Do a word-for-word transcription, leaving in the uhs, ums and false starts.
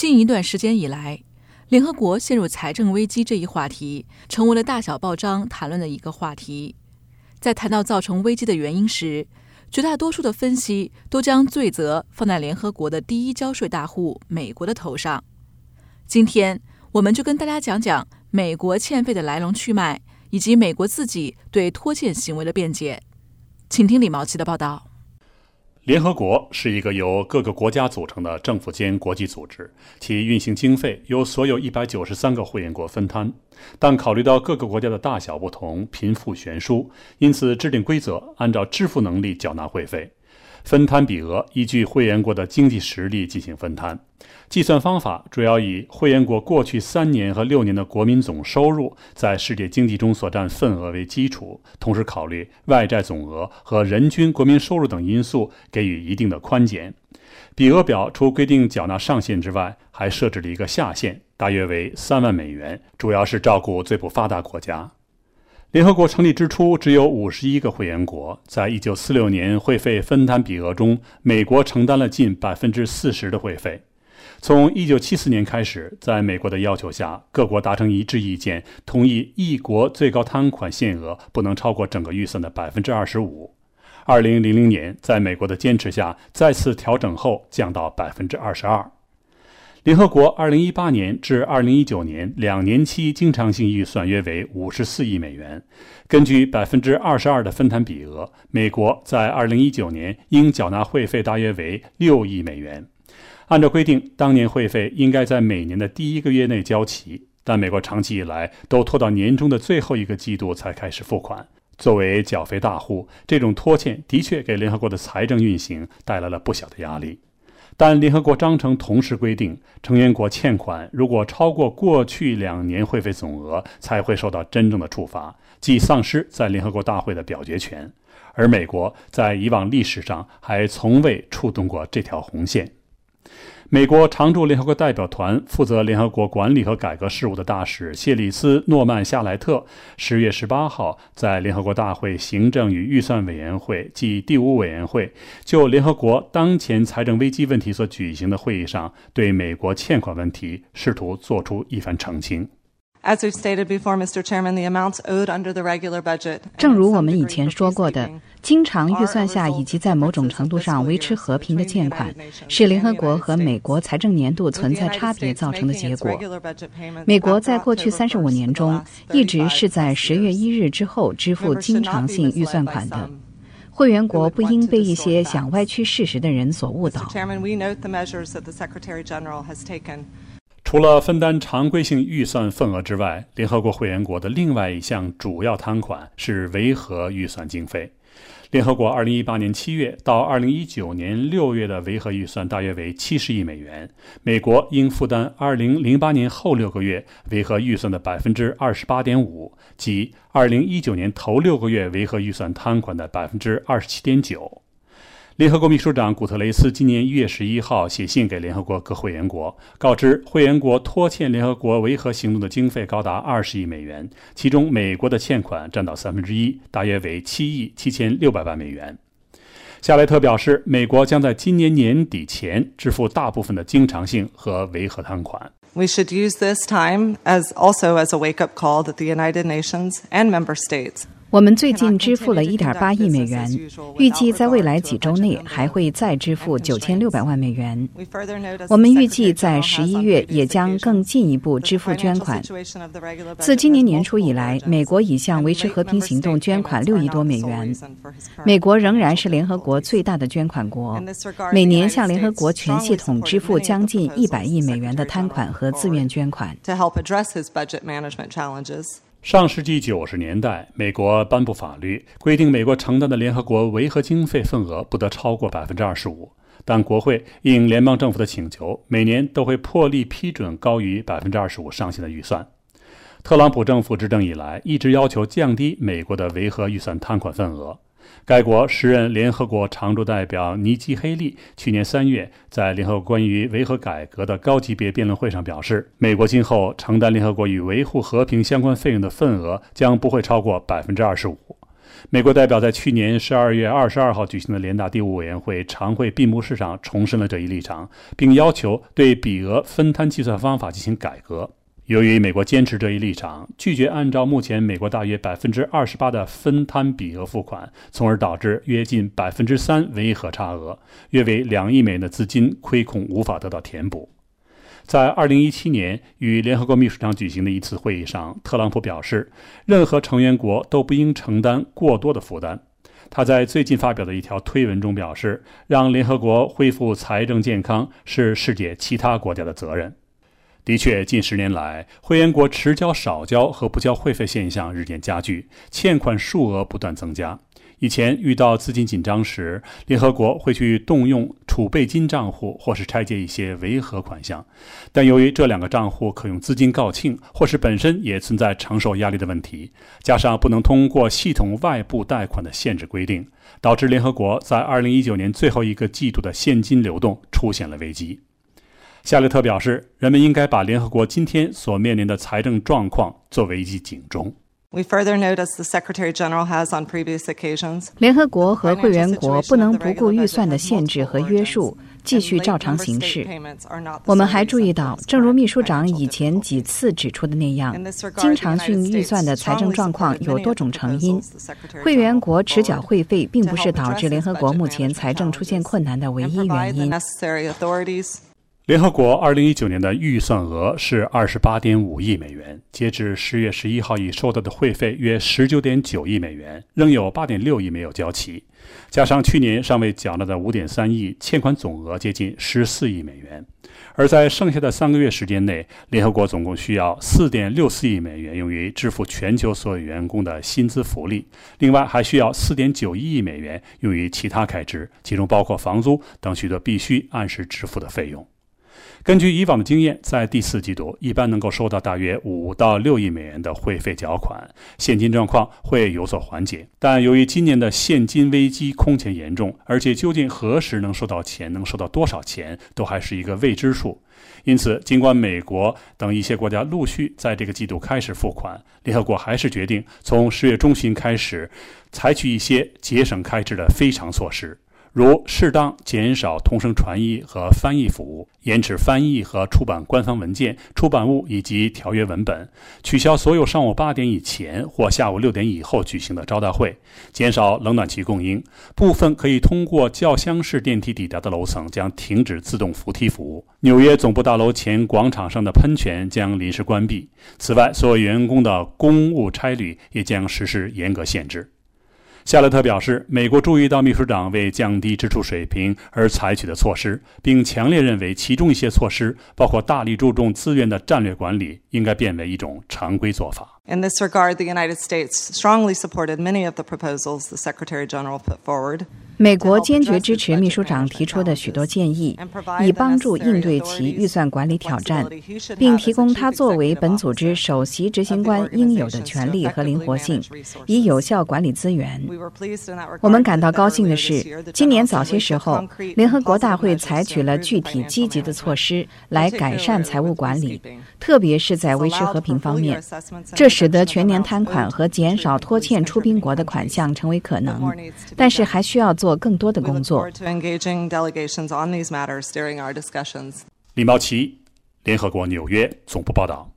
近一段时间以来，联合国陷入财政危机这一话题成为了大小报章谈论的一个话题。在谈到造成危机的原因时，绝大多数的分析都将罪责放在联合国的第一交税大户美国的头上。今天我们就跟大家讲讲美国欠费的来龙去脉，以及美国自己对拖欠行为的辩解。请听李毛奇的报道。 联合国是一个由各个国家组成的政府间国际组织，其运行经费由所有一百九十三个会员国分摊，但考虑到各个国家的大小不同、贫富悬殊，因此制定规则，按照支付能力缴纳会费。分摊比额依据会员国的经济实力进行分摊，计算方法主要以会员国过去三年和六年的国民总收入在世界经济中所占份额为基础，同时考虑外债总额和人均国民收入等因素，给予一定的宽减。比额表除规定缴纳上限之外，还设置了一个下限，大约为三万美元，主要是照顾最不发达国家。联合国成立之初只有五十一个会员国，在一九四六年会费分摊比额中，美国承担了近 百分之四十 的会费。从一九七四年开始，在美国的要求下，各国达成一致意见，同意一国最高摊款限额不能超过整个预算的 百分之二十五。二零零零年，在美国的坚持下，再次调整后降到 百分之二十二。联合国二零一八年至二零一九年两年期经常性预算约为五十四亿美元。根据 百分之二十二 的分摊比额，美国在二零一九年应缴纳会费大约为六亿美元。按照规定，当年会费应该在每年的第一个月内交齐，但美国长期以来都拖到年中的最后一个季度才开始付款。作为缴费大户，这种拖欠的确给联合国的财政运行带来了不小的压力。但联合国章程同时规定，成员国欠款如果超过过去两年会费总额，才会受到真正的处罚，即丧失在联合国大会的表决权。而美国在以往历史上还从未触动过这条红线。美国常驻联合国代表团负责联合国管理和改革事务的大使谢里斯·诺曼夏莱特十月十八号在联合国大会行政与预算委员会即第五委员会就联合国当前财政危机问题所举行的会议上，对美国欠款问题试图做出一番澄清。 正如我们以前说过的，经常预算下以及在某种程度上维持和平的欠款，是联合国和美国财政年度存在差别造成的结果。美国在过去三十五年中一直是在十月一日之后支付经常性预算款的。会员国不应被一些想歪曲事实的人所误导。 除了分担常规性预算份额之外，联合国会员国的另外一项主要摊款是维和预算经费。联合国二零一八年七月到二零一九年六月的维和预算大约为七十亿美元，美国应负担二零零八年后六个月维和预算的 百分之二十八点五， 即二零一九年头六个月维和预算摊款的 百分之二十七点九。联合国秘书长古特雷斯今年一月十一号写信给联合国各会员国，告知会员国拖欠联合国维和行动的经费高达二十亿美元，其中美国的欠款占到三分之一，大约为七亿七千六百万美元。夏莱特表示，美国将在今年年底前支付大部分的经常性和维和摊款。 We should use this time as also as a wake-up call that the United Nations and member states 我们最近支付了 一点八亿美元，预计在未来几周内还会再支付九千六百万美元。我们预计在十一月也将更进一步支付捐款。自今年年初以来，美国已向维持和平行动捐款六亿多美元。美国仍然是联合国最大的捐款国，每年向联合国全系统支付将近一百亿美元的摊款和自愿捐款。 上世纪九十年代，美国颁布法律，规定美国承担的联合国维和经费份额不得超过 百分之二十五， 但国会应联邦政府的请求，每年都会破例批准高于 百分之二十五 上限的预算。特朗普政府执政以来，一直要求降低美国的维和预算摊款份额。该国时任联合国常驻代表尼基·黑利去年三月在联合国关于维和改革的高级别辩论会上表示，美国今后承担联合国与维护和平相关费用的份额将不会超过 百分之二十五。 美国代表在去年十二月二十二号举行的联大第五委员会常会闭幕式上重申了这一立场，并要求对比额分摊计算方法进行改革。由于美国坚持这一立场，拒绝按照目前美国大约 百分之二十八 的分摊比额付款，从而导致约近 百分之三 唯核差额，约为两亿美元的资金亏空无法得到填补。在二零一七年与联合国秘书长举行的一次会议上，特朗普表示，任何成员国都不应承担过多的负担。他在最近发表的一条推文中表示，让联合国恢复财政健康是世界其他国家的责任。的确，近十年来，会员国迟交少交和不交会费现象日渐加剧，欠款数额不断增加。以前遇到资金紧张时，联合国会去动用储备金账户或是拆借一些维和款项，但由于这两个账户可用资金告罄，或是本身也存在承受压力的问题，加上不能通过系统外部贷款的限制规定，导致联合国在二零一九年最后一个季度的现金流动出现了危机。夏列特表示，人们应该把联合国今天所面临的财政状况作为一记警钟。 We further note, as the Secretary General has on previous occasions, 联合国和会员国不能不顾预算的限制和约束，继续照常行事。我们还注意到，正如秘书长以前几次指出的那样，经常性预算的财政状况有多种成因。会员国迟缴会费并不是导致联合国目前财政出现困难的唯一原因。 联合国二零一九年的预算额是 二十八点五亿美元，截至十月十一号已收到的会费约 十九点九亿美元，仍有 八点六亿没有交齐，加上去年尚未缴纳的 五点三亿，欠款总额接近十四亿美元。而在剩下的三个月时间内，联合国总共需要 四点六四亿美元用于支付全球所有员工的薪资福利，另外还需要 四点九一亿美元用于其他开支，其中包括房租等许多必须按时支付的费用。根据以往的经验，在第四季度一般能够收到大约五到六亿美元的会费缴款，现金状况会有所缓解。但由于今年的现金危机空前严重，而且究竟何时能收到钱，能收到多少钱，都还是一个未知数。因此，尽管美国等一些国家陆续在这个季度开始付款，联合国还是决定从十月中旬开始采取一些节省开支的非常措施，如适当减少同声传译和翻译服务，延迟翻译和出版官方文件、出版物以及条约文本，取消所有上午八点以前或下午六点以后举行的招待会，减少冷暖气供应，部分可以通过轿厢式电梯抵达的楼层将停止自动扶梯服务，纽约总部大楼前广场上的喷泉将临时关闭。此外，所有员工的公务差旅也将实施严格限制。夏勒特表示，美国注意到秘书长为降低支出水平而采取的措施，并强烈认为其中一些措施，包括大力注重资源的战略管理，应该变为一种常规做法。 In this regard, the United States strongly supported many of the proposals the Secretary General put forward. 美国坚决支持秘书长提出的许多建议，以帮助应对其预算管理挑战，并提供他作为本组织首席执行官应有的权利和灵活性，以有效管理资源。我们感到高兴的是，今年早些时候，联合国大会采取了具体积极的措施来改善财务管理，特别是在维持和平方面。这使得全年摊款和减少拖欠出兵国的款项成为可能，但是还需要做更多的工作。 李茂奇，联合国纽约总部报道。